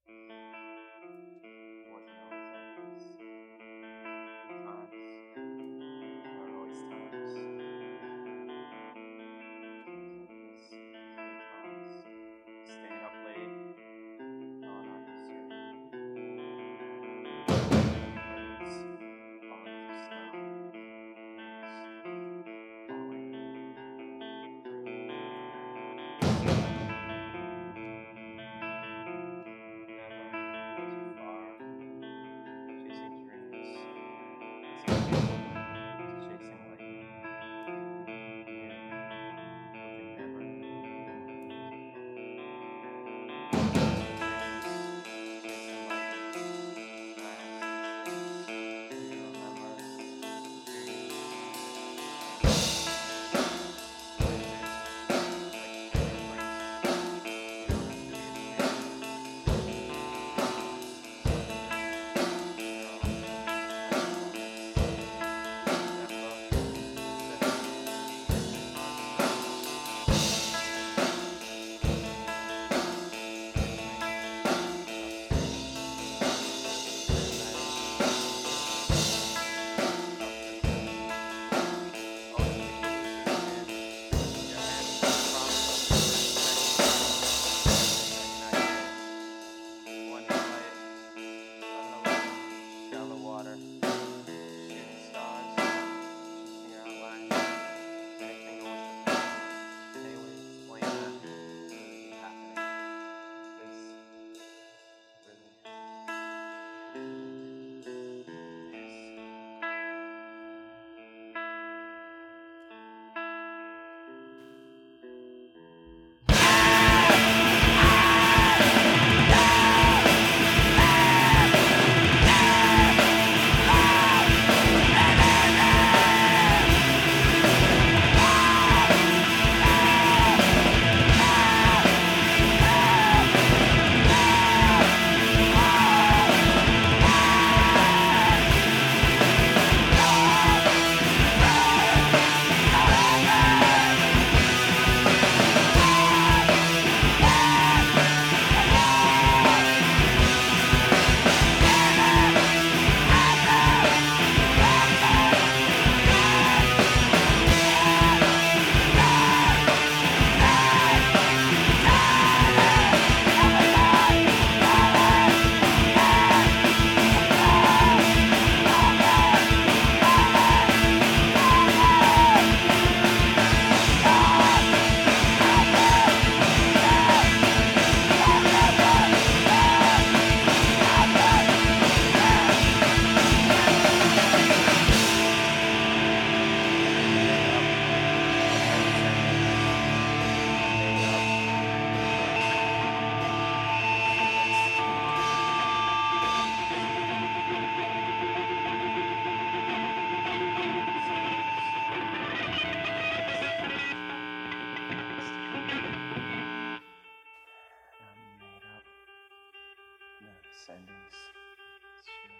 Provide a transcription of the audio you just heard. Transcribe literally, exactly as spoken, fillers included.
wasn't always like this. Sometimes there were always times days like this. Sometimes staying up late, going out to surf, birds falling through snow, leaves falling through. Never go too far, chasing dreams, chasing lightning. You knew nothing never chasing lightning. Fast since you remember dreams, like favorite place. You don't have to be ashamed. Shallow water, shooting stars, shooting outline, anything to worship. They would explain that really happening. This really I'm made up. Nervous endings. It's true.